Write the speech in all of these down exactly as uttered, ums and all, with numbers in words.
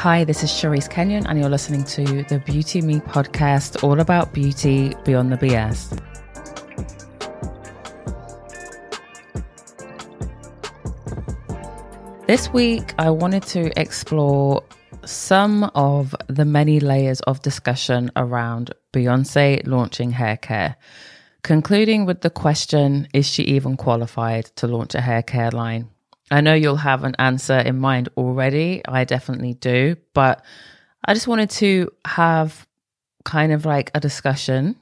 Hi, this is Charisse Kenyon, and you're listening to the Beauty Me podcast, all about beauty beyond the B S. This week, I wanted to explore some of the many layers of discussion around Beyonce launching hair care, concluding with the question, is she even qualified to launch a hair care line? I know you'll have an answer in mind already. I definitely do. But I just wanted to have kind of like a discussion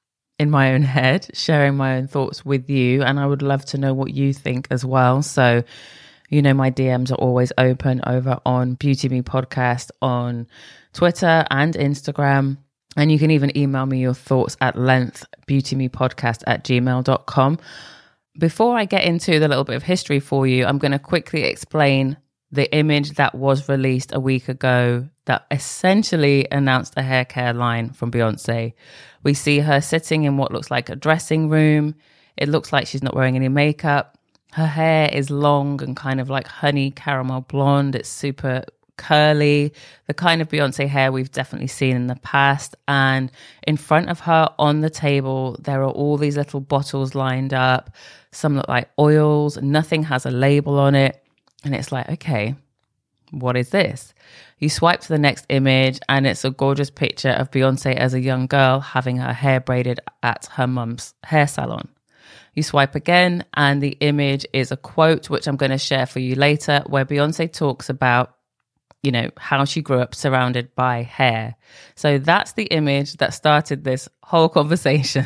in my own head, sharing my own thoughts with you. And I would love to know what you think as well. So, you know, my D Ms are always open over on Beauty Me Podcast on Twitter and Instagram. And you can even email me your thoughts at length, beautymepodcast at gmail dot com. Before I get into the little bit of history for you, I'm going to quickly explain the image that was released a week ago that essentially announced a hair care line from Beyonce. We see her sitting in what looks like a dressing room. It looks like she's not wearing any makeup. Her hair is long and kind of like honey caramel blonde. It's super curly, the kind of Beyonce hair we've definitely seen in the past. And in front of her on the table, there are all these little bottles lined up. Some look like oils. Nothing has a label on it. And it's like, okay, what is this? You swipe to the next image and it's a gorgeous picture of Beyonce as a young girl having her hair braided at her mum's hair salon. You swipe again and the image is a quote, which I'm going to share for you later, where Beyonce talks about, you know, how she grew up surrounded by hair. So that's the image that started this whole conversation.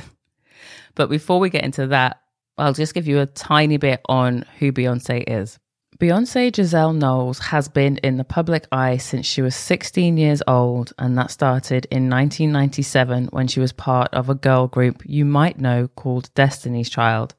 But before we get into that, I'll just give you a tiny bit on who Beyonce is. Beyonce Giselle Knowles has been in the public eye since she was sixteen years old, and that started in nineteen ninety-seven when she was part of a girl group you might know called Destiny's Child.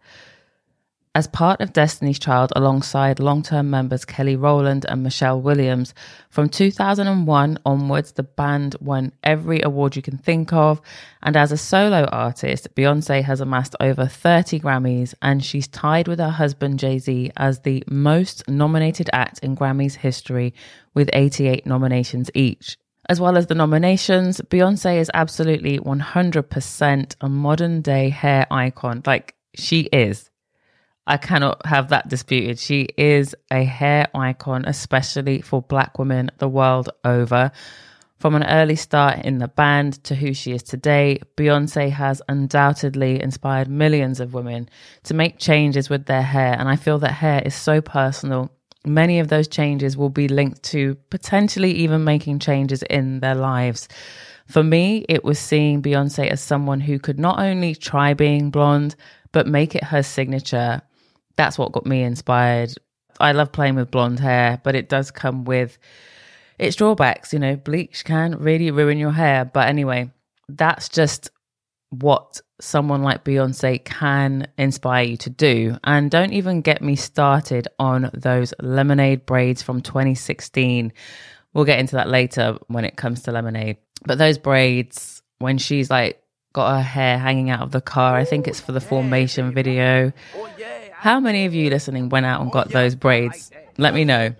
As part of Destiny's Child, alongside long-term members Kelly Rowland and Michelle Williams, from two thousand one onwards, the band won every award you can think of. And as a solo artist, Beyonce has amassed over thirty Grammys, and she's tied with her husband Jay-Z as the most nominated act in Grammys history with eighty-eight nominations each. As well as the nominations, Beyonce is absolutely one hundred percent a modern-day hair icon. Like, she is. I cannot have that disputed. She is a hair icon, especially for Black women the world over. From an early start in the band to who she is today, Beyonce has undoubtedly inspired millions of women to make changes with their hair. And I feel that hair is so personal. Many of those changes will be linked to potentially even making changes in their lives. For me, it was seeing Beyonce as someone who could not only try being blonde, but make it her signature. That's what got me inspired. I love playing with blonde hair, but it does come with its drawbacks. You know, bleach can really ruin your hair. But anyway, that's just what someone like Beyonce can inspire you to do. And don't even get me started on those lemonade braids from twenty sixteen. We'll get into that later when it comes to lemonade. But those braids, when she's like got her hair hanging out of the car, I think it's for the Formation video. How many of you listening went out and got those braids? Let me know.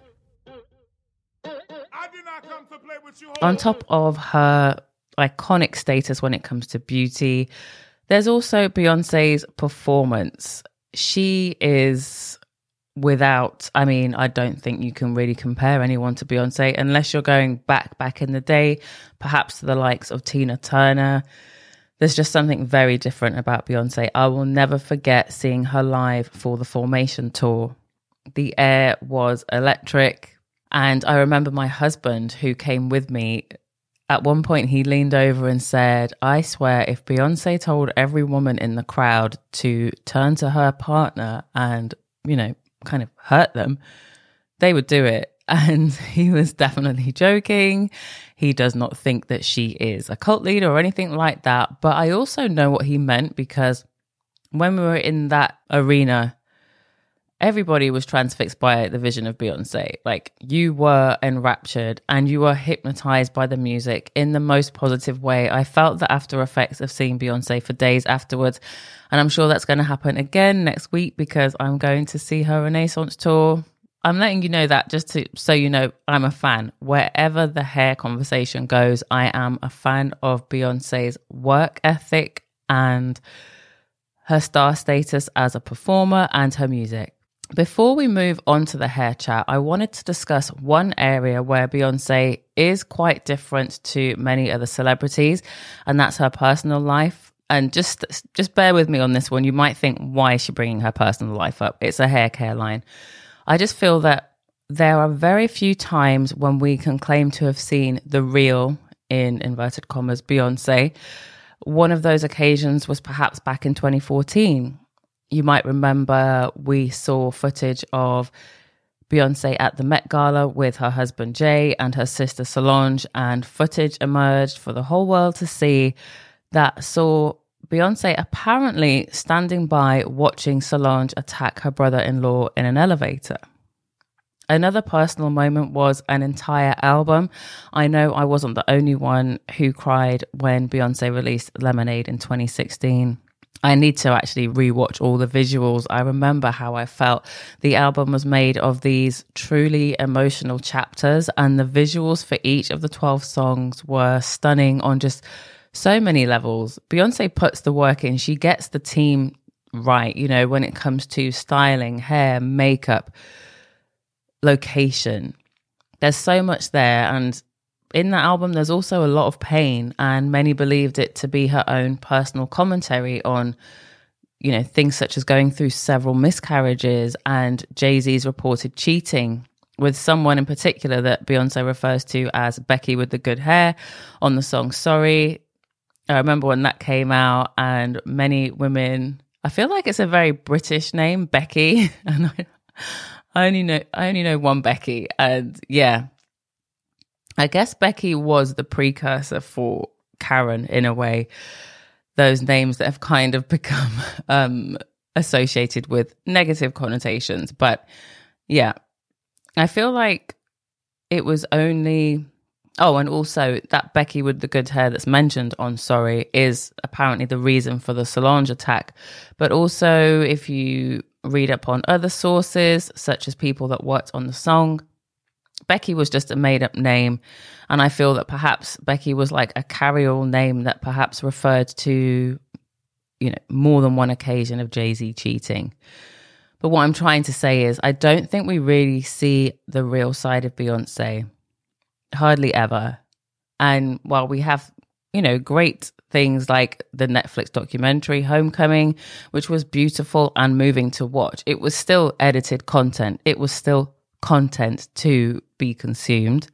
On top of her iconic status when it comes to beauty, there's also Beyonce's performance. She is without, I mean, I don't think you can really compare anyone to Beyonce unless you're going back, back in the day, perhaps to the likes of Tina Turner. There's just something very different about Beyonce. I will never forget seeing her live for the Formation tour. The air was electric. And I remember my husband, who came with me, at one point he leaned over and said, I swear if Beyonce told every woman in the crowd to turn to her partner and, you know, kind of hurt them, they would do it. And he was definitely joking. He does not think that she is a cult leader or anything like that. But I also know what he meant, because when we were in that arena, everybody was transfixed by the vision of Beyonce. Like, you were enraptured and you were hypnotized by the music in the most positive way. I felt the after effects of seeing Beyonce for days afterwards. And I'm sure that's going to happen again next week, because I'm going to see her Renaissance tour. I'm letting you know that just to so you know I'm a fan. Wherever the hair conversation goes, I am a fan of Beyonce's work ethic and her star status as a performer and her music. Before we move on to the hair chat, I wanted to discuss one area where Beyonce is quite different to many other celebrities, and that's her personal life. And just just bear with me on this one. You might think, why is she bringing her personal life up? It's a hair care line. I just feel that there are very few times when we can claim to have seen the real, in inverted commas, Beyonce. One of those occasions was perhaps back in twenty fourteen. You might remember we saw footage of Beyonce at the Met Gala with her husband Jay and her sister Solange, and footage emerged for the whole world to see that saw Beyonce apparently standing by watching Solange attack her brother-in-law in an elevator. Another personal moment was an entire album. I know I wasn't the only one who cried when Beyonce released Lemonade in twenty sixteen. I need to actually rewatch all the visuals. I remember how I felt. The album was made of these truly emotional chapters, and the visuals for each of the twelve songs were stunning on just so many levels. Beyonce puts the work in. She gets the team right, you know, when it comes to styling, hair, makeup, location. There's so much there. And in that album, there's also a lot of pain, and many believed it to be her own personal commentary on, you know, things such as going through several miscarriages and Jay-Z's reported cheating with someone in particular that Beyonce refers to as Becky with the good hair on the song Sorry. I remember when that came out, and many women, I feel like it's a very British name, Becky, and I, I only know I only know one Becky, and yeah, I guess Becky was the precursor for Karen in a way. Those names that have kind of become um, associated with negative connotations, but yeah, I feel like it was only. Oh, and also that Becky with the good hair that's mentioned on Sorry is apparently the reason for the Solange attack. But also, if you read up on other sources, such as people that worked on the song, Becky was just a made-up name. And I feel that perhaps Becky was like a carry-all name that perhaps referred to, you know, more than one occasion of Jay-Z cheating. But what I'm trying to say is I don't think we really see the real side of Beyonce. Hardly ever. And while we have, you know, great things like the Netflix documentary Homecoming, which was beautiful and moving to watch, it was still edited content. It was still content to be consumed.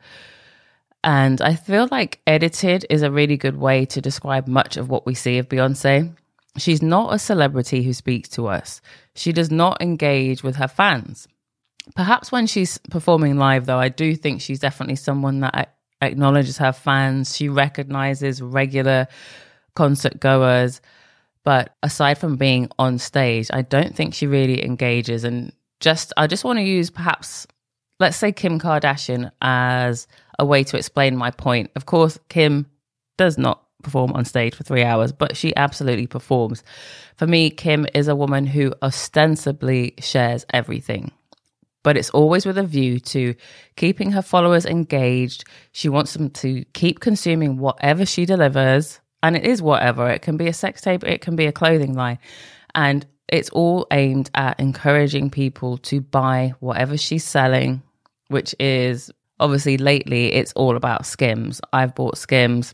And I feel like edited is a really good way to describe much of what we see of Beyonce. She's not a celebrity who speaks to us. She does not engage with her fans. Perhaps when she's performing live, though, I do think she's definitely someone that acknowledges her fans. She recognizes regular concert goers. But aside from being on stage, I don't think she really engages. And just, I just want to use perhaps, let's say Kim Kardashian as a way to explain my point. Of course, Kim does not perform on stage for three hours, but she absolutely performs. For me, Kim is a woman who ostensibly shares everything, but it's always with a view to keeping her followers engaged. She wants them to keep consuming whatever she delivers, and it is whatever. It can be a sex tape, it can be a clothing line, and it's all aimed at encouraging people to buy whatever she's selling, which is obviously lately it's all about Skims. I've bought Skims.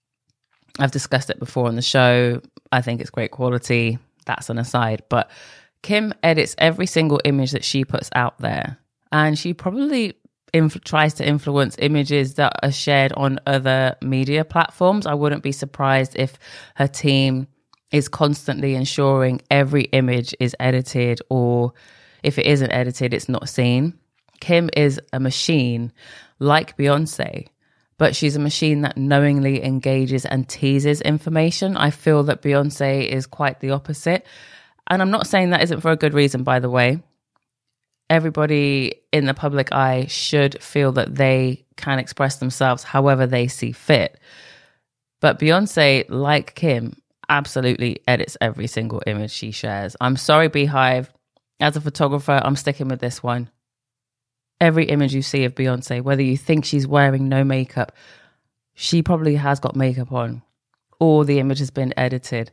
I've discussed it before on the show. I think it's great quality. That's an aside, but Kim edits every single image that she puts out there, and she probably inf- tries to influence images that are shared on other media platforms. I wouldn't be surprised if her team is constantly ensuring every image is edited, or if it isn't edited, it's not seen. Kim is a machine like Beyonce, but she's a machine that knowingly engages and teases information. I feel that Beyonce is quite the opposite. And I'm not saying that isn't for a good reason, by the way. Everybody in the public eye should feel that they can express themselves however they see fit. But Beyonce, like Kim, absolutely edits every single image she shares. I'm sorry, Beehive. As a photographer, I'm sticking with this one. every image you see of Beyonce, whether you think she's wearing no makeup, she probably has got makeup on, or the image has been edited.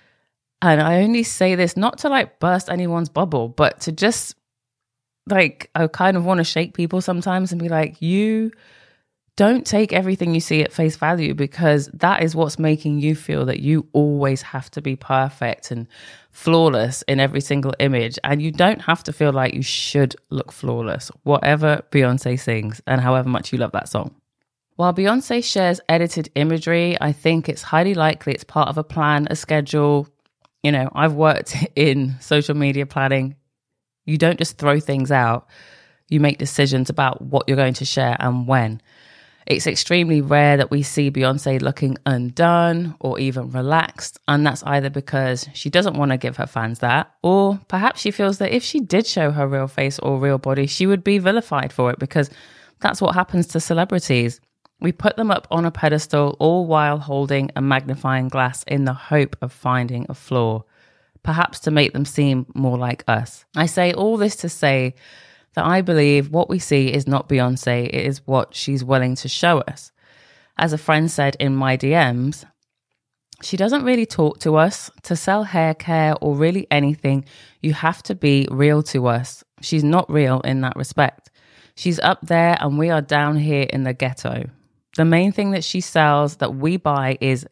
And I only say this not to like burst anyone's bubble, but to just like, I kind of want to shake people sometimes and be like, you don't take everything you see at face value, because that is what's making you feel that you always have to be perfect and flawless in every single image. And you don't have to feel like you should look flawless, whatever Beyonce sings and however much you love that song. While Beyonce shares edited imagery, I think it's highly likely it's part of a plan, a schedule. You know, I've worked in social media planning. You don't just throw things out. You make decisions about what you're going to share and when. It's extremely rare that we see Beyonce looking undone or even relaxed, and that's either because she doesn't want to give her fans that, or perhaps she feels that if she did show her real face or real body, she would be vilified for it, because that's what happens to celebrities. We put them up on a pedestal, all while holding a magnifying glass in the hope of finding a flaw, perhaps to make them seem more like us. I say all this to say that I believe what we see is not Beyonce, it is what she's willing to show us. As a friend said in my D Ms, she doesn't really talk to us. To sell hair care or really anything, you have to be real to us. She's not real in that respect. She's up there and we are down here in the ghetto. The main thing that she sells that we buy is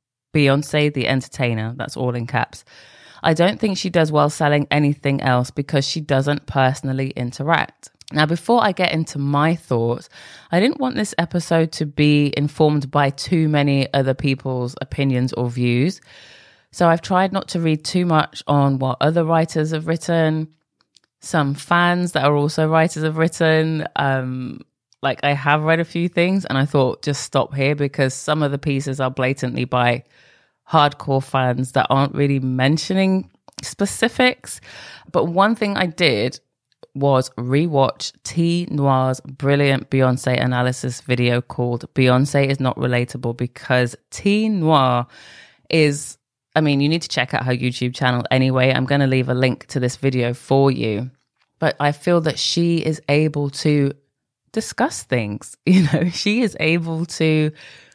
Beyonce the entertainer. That's all in caps. I don't think she does well selling anything else because she doesn't personally interact. Now, before I get into my thoughts, I didn't want this episode to be informed by too many other people's opinions or views. So I've tried not to read too much on what other writers have written. Some fans that are also writers have written. Um, like I have read a few things and I thought just stop here, because some of the pieces are blatantly by hardcore fans that aren't really mentioning specifics. But one thing I did was rewatch T Noir's brilliant Beyonce analysis video called Beyonce is Not Relatable, because T Noir is, I mean, you need to check out her YouTube channel anyway. I'm going to leave a link to this video for you. But I feel that she is able to discuss things. You know, she is able to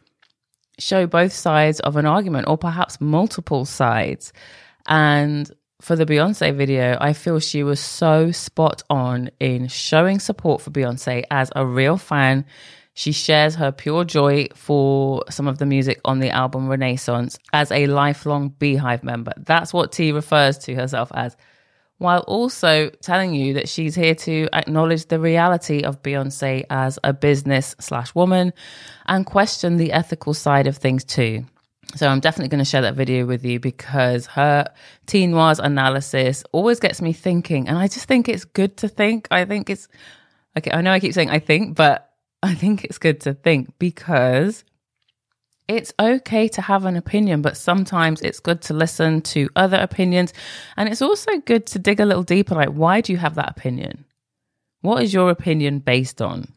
show both sides of an argument, or perhaps multiple sides. And for the Beyonce video, I feel she was so spot on in showing support for Beyonce as a real fan. She shares her pure joy for some of the music on the album Renaissance as a lifelong Beehive member. That's what T refers to herself as, while also telling you that she's here to acknowledge the reality of Beyonce as a business slash woman and question the ethical side of things too. So I'm definitely going to share that video with you, because her T Noir's analysis always gets me thinking. And I just think it's good to think. I think it's, okay, I know I keep saying I think, but I think it's good to think, because it's okay to have an opinion, but sometimes it's good to listen to other opinions. And it's also good to dig a little deeper, like, why do you have that opinion? What is your opinion based on?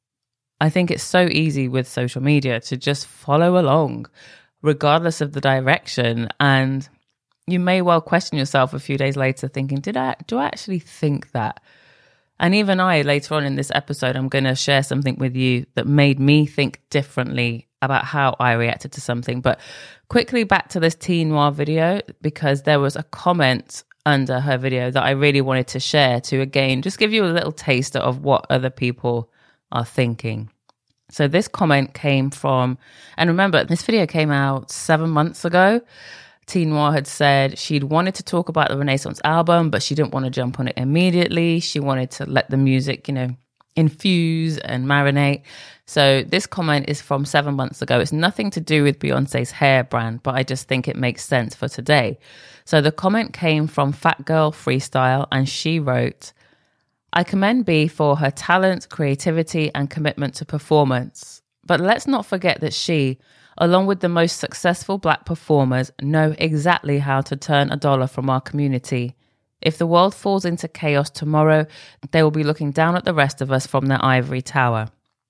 I think it's so easy with social media to just follow along, regardless of the direction. And you may well question yourself a few days later thinking, did I, do I actually think that? And even I, later on in this episode, I'm going to share something with you that made me think differently about how I reacted to something. But quickly back to this T Noir video, because there was a comment under her video that I really wanted to share to, again, just give you a little taster of what other people are thinking. So this comment came from, and remember, this video came out seven months ago. T Noir had said she'd wanted to talk about the Renaissance album, but she didn't want to jump on it immediately. She wanted to let the music, you know, infuse and marinate. So this comment is from seven months ago. It's nothing to do with Beyonce's hair brand, but I just think it makes sense for today. So the comment came from Fat Girl Freestyle, and she wrote, I commend Bey for her talent, creativity, and commitment to performance. But let's not forget that she, along with the most successful Black performers, know exactly how to turn a dollar from our community. If the world falls into chaos tomorrow, they will be looking down at the rest of us from their ivory tower.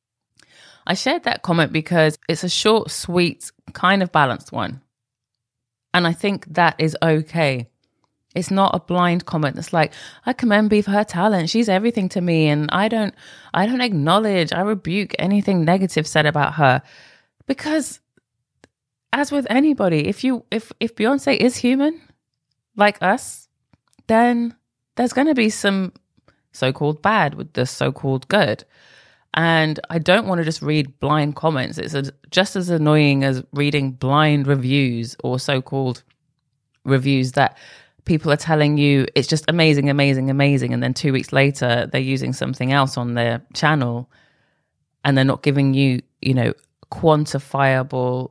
I shared that comment because it's a short, sweet, kind of balanced one. And I think that is okay. It's not a blind comment. It's like, I commend Bea for her talent. She's everything to me. And I don't, I don't acknowledge, I rebuke anything negative said about her. Because as with anybody, if you, if, if Beyonce is human like us, then there's going to be some so-called bad with the so-called good. And I don't want to just read blind comments. It's a, just as annoying as reading blind reviews or so-called reviews that people are telling you it's just amazing, amazing, amazing. And then two weeks later, they're using something else on their channel and they're not giving you, you know, quantifiable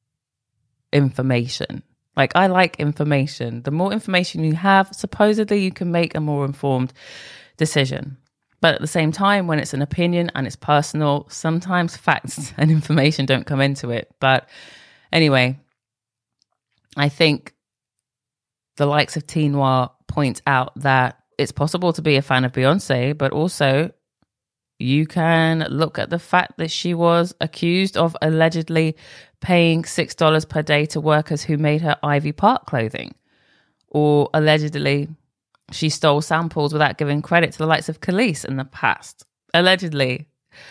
information. Like, I like information. The more information you have, supposedly you can make a more informed decision. But at the same time, when it's an opinion and it's personal, sometimes facts and information don't come into it. But anyway, I think the likes of Teen Noir point out that it's possible to be a fan of Beyonce, but also you can look at the fact that she was accused of allegedly paying six dollars per day to workers who made her Ivy Park clothing. Or allegedly, she stole samples without giving credit to the likes of Khalees in the past. Allegedly.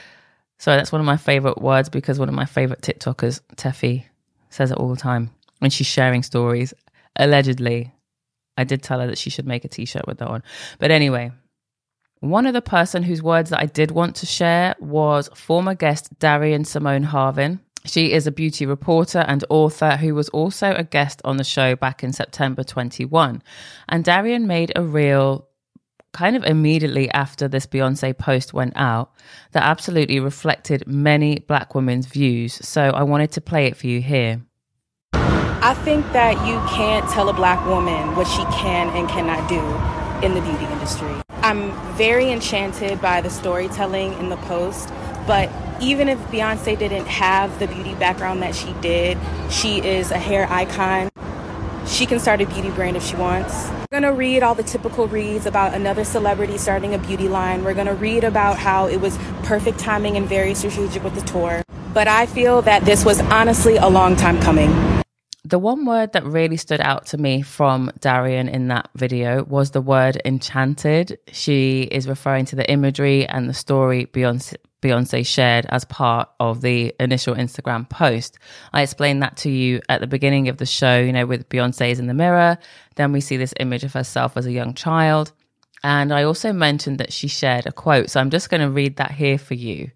So that's one of my favorite words because one of my favorite TikTokers, Teffy, says it all the time when she's sharing stories. Allegedly. I did tell her that she should make a t-shirt with that on. But anyway, one other person whose words that I did want to share was former guest Darian Simone Harvin. She is a beauty reporter and author who was also a guest on the show back in September twenty-one. And Darian made a reel kind of immediately after this Beyonce post went out that absolutely reflected many Black women's views. So I wanted to play it for you here. I think that you can't tell a Black woman what she can and cannot do in the beauty industry. I'm very enchanted by the storytelling in the post, but even if Beyonce didn't have the beauty background that she did, she is a hair icon. She can start a beauty brand if she wants. We're going to read all the typical reads about another celebrity starting a beauty line. We're going to read about how it was perfect timing and very strategic with the tour. But I feel that this was honestly a long time coming. The one word that really stood out to me from Darian in that video was the word enchanted. She is referring to the imagery and the story Beyonce, Beyonce shared as part of the initial Instagram post. I explained that to you at the beginning of the show, you know, with Beyonce's in the mirror. Then we see this image of herself as a young child. And I also mentioned that she shared a quote. So I'm just going to read that here for you.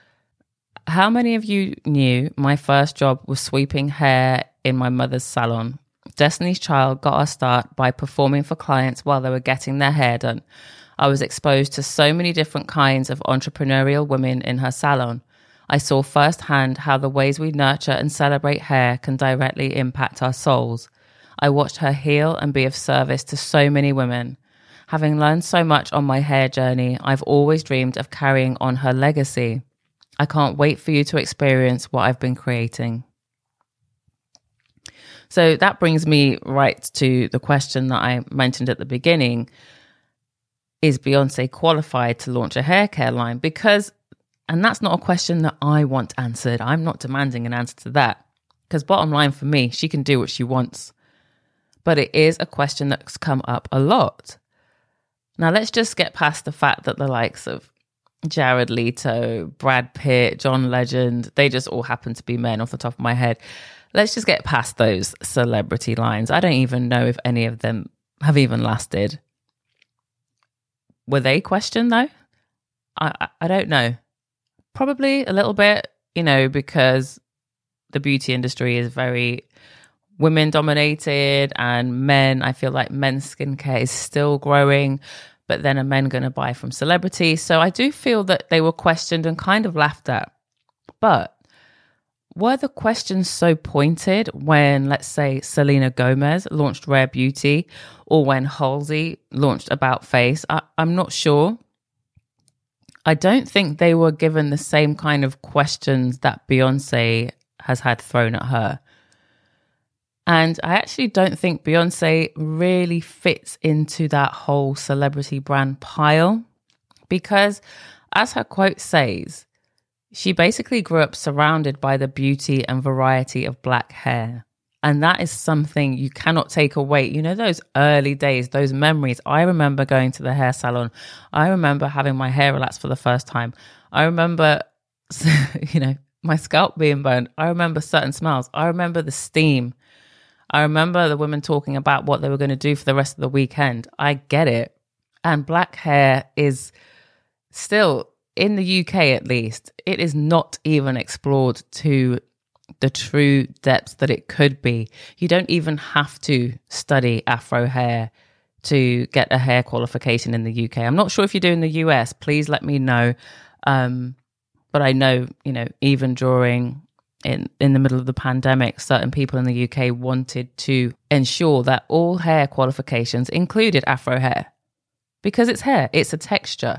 How many of you knew my first job was sweeping hair in my mother's salon? Destiny's Child got our start by performing for clients while they were getting their hair done. I was exposed to so many different kinds of entrepreneurial women in her salon. I saw firsthand how the ways we nurture and celebrate hair can directly impact our souls. I watched her heal and be of service to so many women. Having learned so much on my hair journey, I've always dreamed of carrying on her legacy. I can't wait for you to experience what I've been creating. So that brings me right to the question that I mentioned at the beginning. Is Beyonce qualified to launch a hair care line? Because, and that's not a question that I want answered. I'm not demanding an answer to that. Because bottom line for me, she can do what she wants. But it is a question that's come up a lot. Now let's just get past the fact that the likes of Jared Leto, Brad Pitt, John Legend, they just all happen to be men off the top of my head. Let's just get past those celebrity lines. I don't even know if any of them have even lasted. Were they questioned though? I, I, I don't know. Probably a little bit, you know, because the beauty industry is very women dominated and men, I feel like men's skincare is still growing. But then are men going to buy from celebrities? So I do feel that they were questioned and kind of laughed at. But were the questions so pointed when, let's say, Selena Gomez launched Rare Beauty or when Halsey launched About Face? I, I'm not sure. I don't think they were given the same kind of questions that Beyonce has had thrown at her. And I actually don't think Beyonce really fits into that whole celebrity brand pile because, as her quote says, she basically grew up surrounded by the beauty and variety of Black hair. And that is something you cannot take away. You know, those early days, those memories. I remember going to the hair salon. I remember having my hair relaxed for the first time. I remember, you know, my scalp being burned. I remember certain smells. I remember the steam. I remember the women talking about what they were going to do for the rest of the weekend. I get it. And black hair is still, in the U K at least, it is not even explored to the true depths that it could be. You don't even have to study Afro hair to get a hair qualification in the U K. I'm not sure if you do in the U S. Please let me know. Um, but I know, you know, even during in, in the middle of the pandemic, certain people in the U K wanted to ensure that all hair qualifications included Afro hair because it's hair, it's a texture.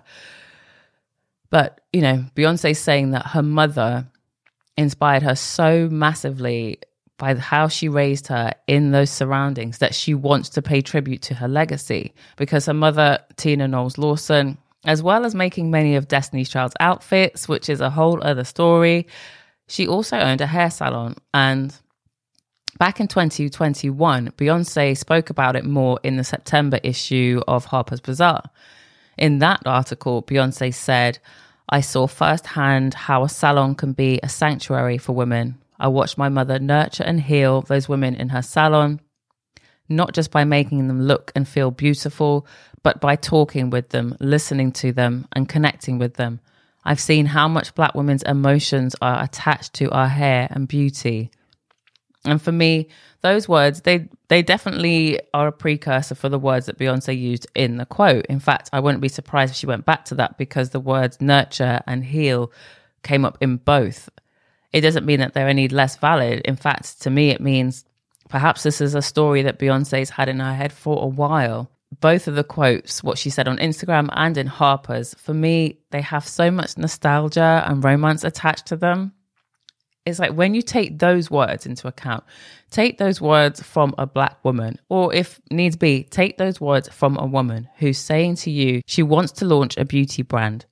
But, you know, Beyonce saying that her mother inspired her so massively by how she raised her in those surroundings that she wants to pay tribute to her legacy, because her mother, Tina Knowles Lawson, as well as making many of Destiny's Child's outfits, which is a whole other story, she also owned a hair salon. And back in twenty twenty-one, Beyonce spoke about it more in the September issue of Harper's Bazaar. In that article, Beyonce said, "I saw firsthand how a salon can be a sanctuary for women. I watched my mother nurture and heal those women in her salon, not just by making them look and feel beautiful, but by talking with them, listening to them, and connecting with them. I've seen how much Black women's emotions are attached to our hair and beauty." And for me, those words, they they definitely are a precursor for the words that Beyonce used in the quote. In fact, I wouldn't be surprised if she went back to that, because the words nurture and heal came up in both. It doesn't mean that they're any less valid. In fact, to me, it means perhaps this is a story that Beyonce's had in her head for a while. Both of the quotes, what she said on Instagram and in Harper's, for me, they have so much nostalgia and romance attached to them. It's like when you take those words into account, take those words from a Black woman, or if needs be, take those words from a woman who's saying to you she wants to launch a beauty brand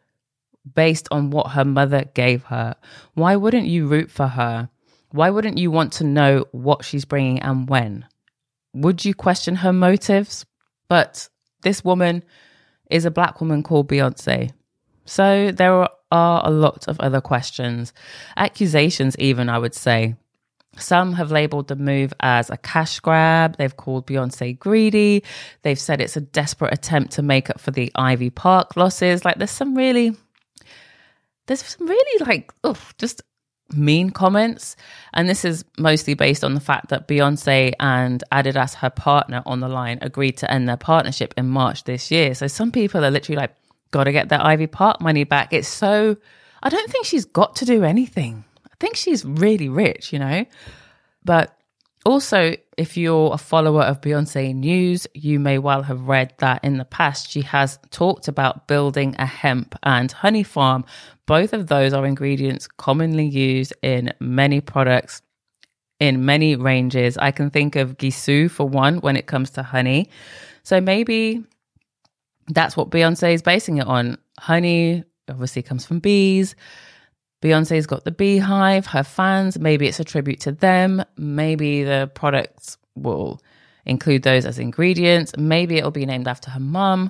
based on what her mother gave her. Why wouldn't you root for her? Why wouldn't you want to know what she's bringing and when? Would you question her motives? But this woman is a Black woman called Beyonce. So there are are a lot of other questions, accusations even, I would say. Some have labeled the move as a cash grab. They've called Beyonce greedy. They've said it's a desperate attempt to make up for the Ivy Park losses. Like there's some really, there's some really like, ugh, just mean comments. And this is mostly based on the fact that Beyonce and Adidas, her partner on the line, agreed to end their partnership in March this year. So some people are literally like, got to get that Ivy Park money back. It's so, I don't think she's got to do anything. I think she's really rich, you know. But also, if you're a follower of Beyonce news, you may well have read that in the past she has talked about building a hemp and honey farm. Both of those are ingredients commonly used in many products in many ranges. I can think of Gisou for one when it comes to honey. So maybe that's what Beyonce is basing it on. Honey obviously comes from bees. Beyonce's got the beehive, her fans. Maybe it's a tribute to them. Maybe the products will include those as ingredients. Maybe it'll be named after her mum.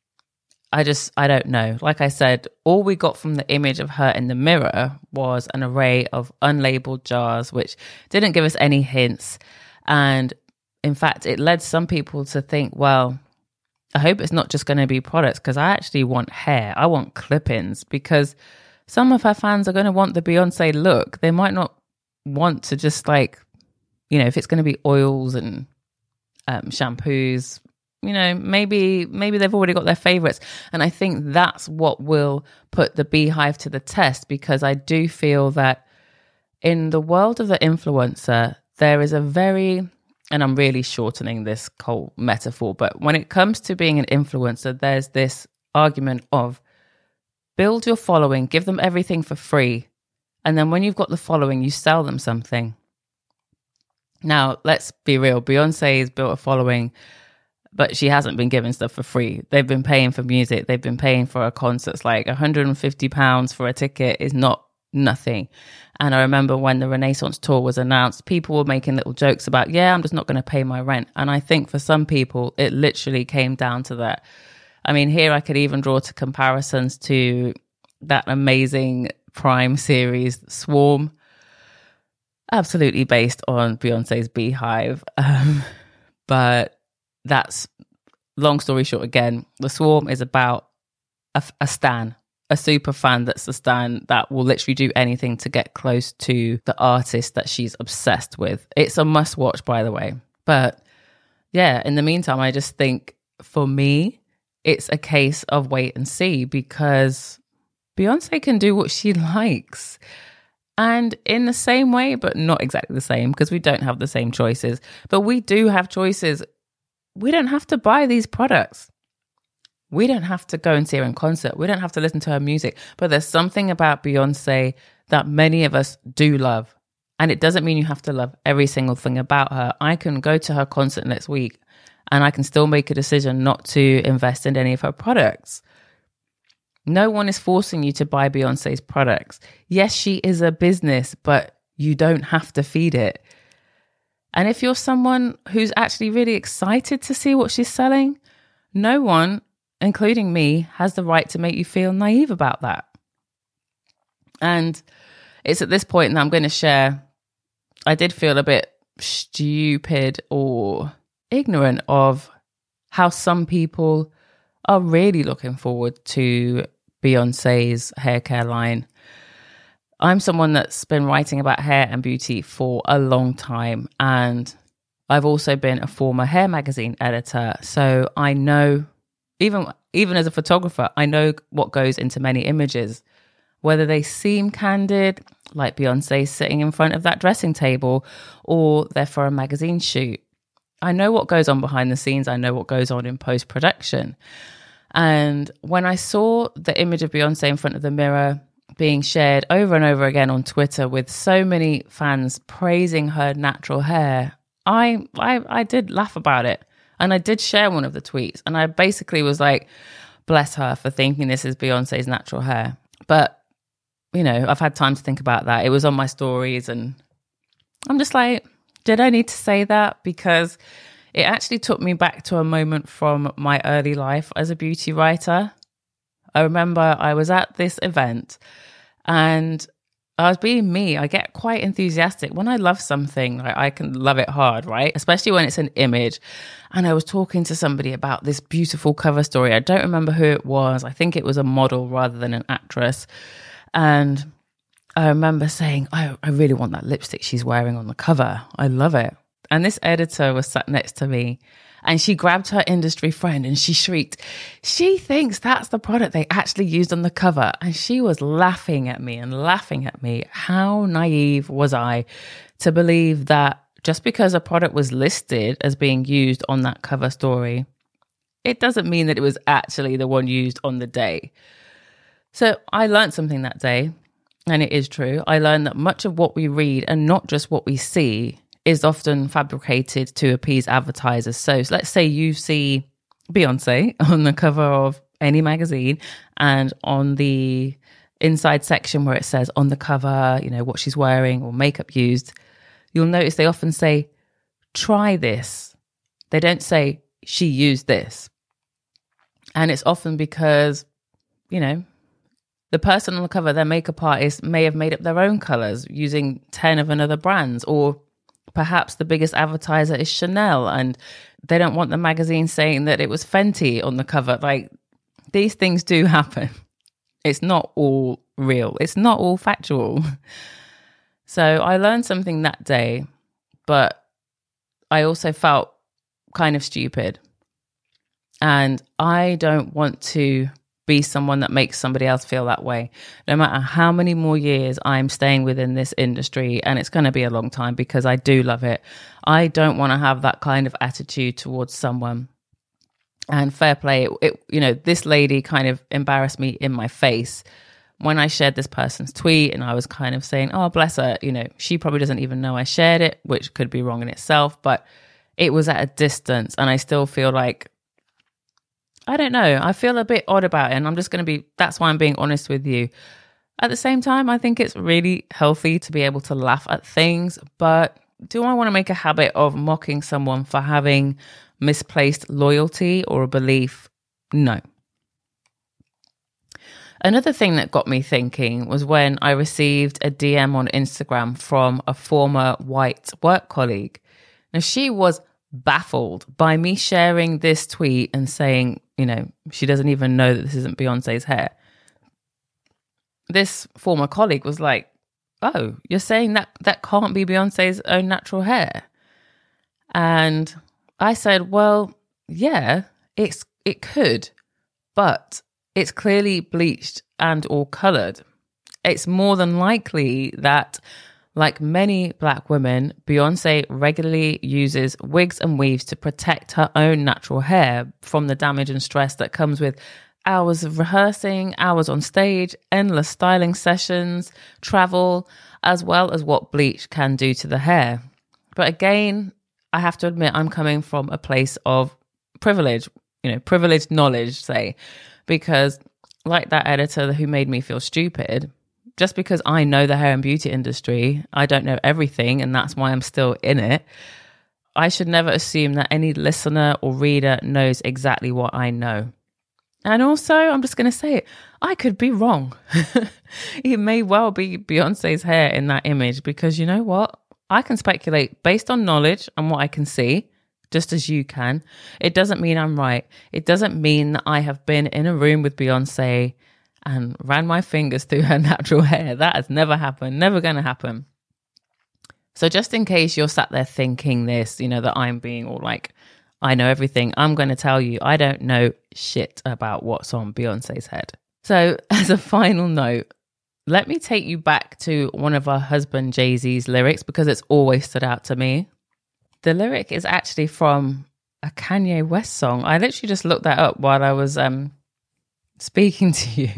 I just, I don't know. Like I said, all we got from the image of her in the mirror was an array of unlabeled jars, which didn't give us any hints. And in fact, it led some people to think, well, I hope it's not just going to be products, because I actually want hair. I want clip-ins, because some of her fans are going to want the Beyonce look. They might not want to just like, you know, if it's going to be oils and um, shampoos, you know, maybe maybe they've already got their favorites. And I think that's what will put the beehive to the test, because I do feel that in the world of the influencer, there is a very... and I'm really shortening this whole metaphor, but when it comes to being an influencer, there's this argument of build your following, give them everything for free. And then when you've got the following, you sell them something. Now, let's be real. Beyonce has built a following, but she hasn't been given stuff for free. They've been paying for music. They've been paying for her concerts. Like one hundred fifty pounds for a ticket is not nothing. And I remember when the Renaissance tour was announced, people were making little jokes about, yeah, I'm just not going to pay my rent. And I think for some people, it literally came down to that. I mean, here I could even draw to comparisons to that amazing Prime series, Swarm, absolutely based on Beyonce's Beehive. Um, but that's, long story short, again, the Swarm is about a, a stan, a super fan that's a stan that will literally do anything to get close to the artist that she's obsessed with. It's a must watch, by the way. But yeah, in the meantime, I just think for me, it's a case of wait and see, because Beyonce can do what she likes. And in the same way, but not exactly the same, because we don't have the same choices. But we do have choices. We don't have to buy these products. We don't have to go and see her in concert. We don't have to listen to her music. But there's something about Beyonce that many of us do love. And it doesn't mean you have to love every single thing about her. I can go to her concert next week and I can still make a decision not to invest in any of her products. No one is forcing you to buy Beyonce's products. Yes, she is a business, but you don't have to feed it. And if you're someone who's actually really excited to see what she's selling, no one, including me, has the right to make you feel naive about that. And it's at this point that I'm going to share, I did feel a bit stupid or ignorant of how some people are really looking forward to Beyonce's hair care line. I'm someone that's been writing about hair and beauty for a long time, and I've also been a former hair magazine editor. So I know, even even as a photographer, I know what goes into many images, whether they seem candid, like Beyonce sitting in front of that dressing table, or they're for a magazine shoot. I know what goes on behind the scenes. I know what goes on in post-production. And when I saw the image of Beyonce in front of the mirror being shared over and over again on Twitter with so many fans praising her natural hair, I, I I did laugh about it. And I did share one of the tweets. And I basically was like, bless her for thinking this is Beyonce's natural hair. But, you know, I've had time to think about that. It was on my stories and I'm just like, did I need to say that? Because it actually took me back to a moment from my early life as a beauty writer. I remember I was at this event and I was being me. I get quite enthusiastic. When I love something, like, I can love it hard, right? Especially when it's an image. And I was talking to somebody about this beautiful cover story. I don't remember who it was. I think it was a model rather than an actress. And I remember saying, I, I really want that lipstick she's wearing on the cover. I love it. And this editor was sat next to me and she grabbed her industry friend and she shrieked, she thinks that's the product they actually used on the cover. And she was laughing at me and laughing at me. How naive was I to believe that just because a product was listed as being used on that cover story, it doesn't mean that it was actually the one used on the day. So I learned something that day, and it is true. I learned that much of what we read, and not just what we see, is often fabricated to appease advertisers. So, so let's say you see Beyonce on the cover of any magazine, and on the inside section where it says on the cover, you know, what she's wearing or makeup used, you'll notice they often say, try this. They don't say, she used this. And it's often because, you know, the person on the cover, their makeup artist, may have made up their own colors using ten of another brands, or perhaps the biggest advertiser is Chanel and they don't want the magazine saying that it was Fenty on the cover. Like, these things do happen. It's not all real. It's not all factual. So I learned something that day, but I also felt kind of stupid. And I don't want to be someone that makes somebody else feel that way. No matter how many more years I'm staying within this industry, and it's going to be a long time because I do love it, I don't want to have that kind of attitude towards someone. And fair play, it, it, you know, this lady kind of embarrassed me in my face when I shared this person's tweet, and I was kind of saying, oh, bless her, you know, she probably doesn't even know I shared it, which could be wrong in itself, but it was at a distance, and I still feel like, I don't know, I feel a bit odd about it, and I'm just going to be, that's why I'm being honest with you. At the same time, I think it's really healthy to be able to laugh at things, but do I want to make a habit of mocking someone for having misplaced loyalty or a belief? No. Another thing that got me thinking was when I received a D M on Instagram from a former white work colleague. Now, she was baffled by me sharing this tweet and saying, you know, she doesn't even know that this isn't Beyonce's hair. This former colleague was like, oh, you're saying that that can't be Beyonce's own natural hair? And I said, well, yeah, it's it could, but it's clearly bleached and or colored. It's more than likely that, like many Black women, Beyonce regularly uses wigs and weaves to protect her own natural hair from the damage and stress that comes with hours of rehearsing, hours on stage, endless styling sessions, travel, as well as what bleach can do to the hair. But again, I have to admit, I'm coming from a place of privilege, you know, privileged knowledge, say, because like that editor who made me feel stupid, just because I know the hair and beauty industry, I don't know everything, and that's why I'm still in it. I should never assume that any listener or reader knows exactly what I know. And also, I'm just going to say it, I could be wrong. It may well be Beyonce's hair in that image because you know what? I can speculate based on knowledge and what I can see, just as you can. It doesn't mean I'm right. It doesn't mean that I have been in a room with Beyonce and ran my fingers through her natural hair. That has never happened, never going to happen. So just in case you're sat there thinking this, you know, that I'm being all like, I know everything, I'm going to tell you, I don't know shit about what's on Beyonce's head. So as a final note, let me take you back to one of her husband Jay-Z's lyrics because it's always stood out to me. The lyric is actually from a Kanye West song. I literally just looked that up while I was um, speaking to you.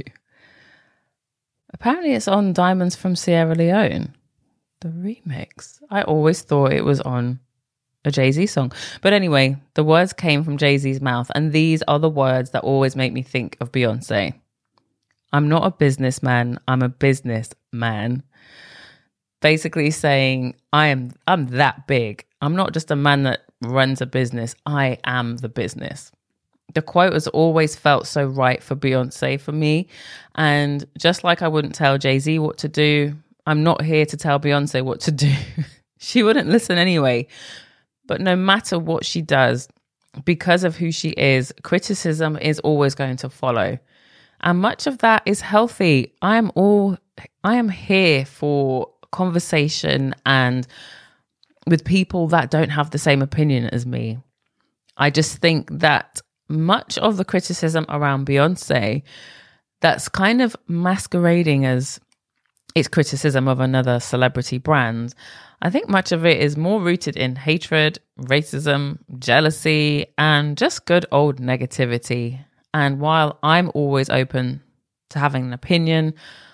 Apparently it's on Diamonds from Sierra Leone, the remix. I always thought it was on a Jay-Z song. But anyway, the words came from Jay-Z's mouth, and these are the words that always make me think of Beyonce. I'm not a businessman, I'm a businessman. Basically saying, I am I'm that big. I'm not just a man that runs a business, I am the business. The quote has always felt so right for Beyonce for me. And just like I wouldn't tell Jay-Z what to do, I'm not here to tell Beyonce what to do. She wouldn't listen anyway. But no matter what she does, because of who she is, criticism is always going to follow. And much of that is healthy. I am all I am here for conversation and with people that don't have the same opinion as me. I just think that much of the criticism around Beyonce that's kind of masquerading as it's criticism of another celebrity brand, I think much of it is more rooted in hatred, racism, jealousy, and just good old negativity. And while I'm always open to having an opinion,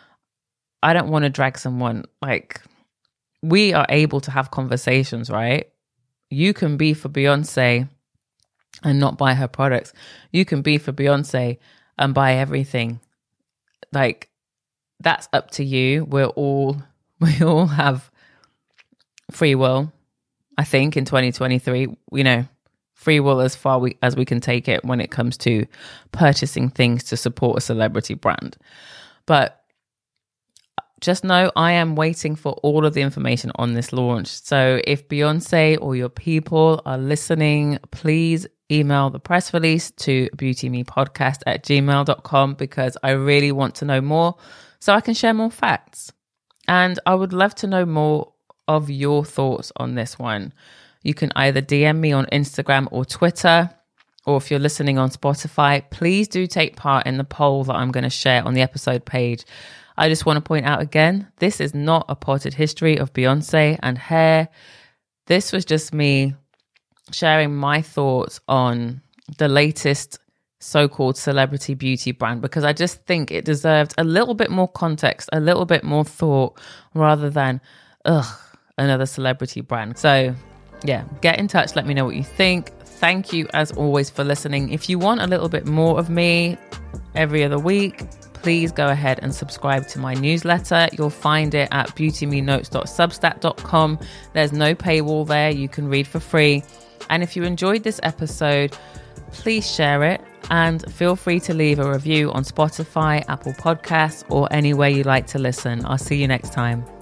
I don't want to drag someone. Like, we are able to have conversations, right? You can be for Beyonce and not buy her products. You can be for Beyonce and buy everything. Like, that's up to you. We're all, we all have free will, I think, in twenty twenty-three, you know, free will as far we, as we can take it when it comes to purchasing things to support a celebrity brand. But just know I am waiting for all of the information on this launch. So if Beyonce or your people are listening, please email the press release to beautymepodcast at gmail dot com because I really want to know more so I can share more facts. And I would love to know more of your thoughts on this one. You can either D M me on Instagram or Twitter, or if you're listening on Spotify, please do take part in the poll that I'm going to share on the episode page. I just want to point out again, this is not a potted history of Beyonce and hair. This was just me sharing my thoughts on the latest so-called celebrity beauty brand because I just think it deserved a little bit more context, a little bit more thought rather than, ugh, another celebrity brand. So yeah, get in touch. Let me know what you think. Thank you as always for listening. If you want a little bit more of me every other week, please go ahead and subscribe to my newsletter. You'll find it at beauty me notes dot substack dot com. There's no paywall there. You can read for free. And if you enjoyed this episode, please share it and feel free to leave a review on Spotify, Apple Podcasts, or anywhere you like to listen. I'll see you next time.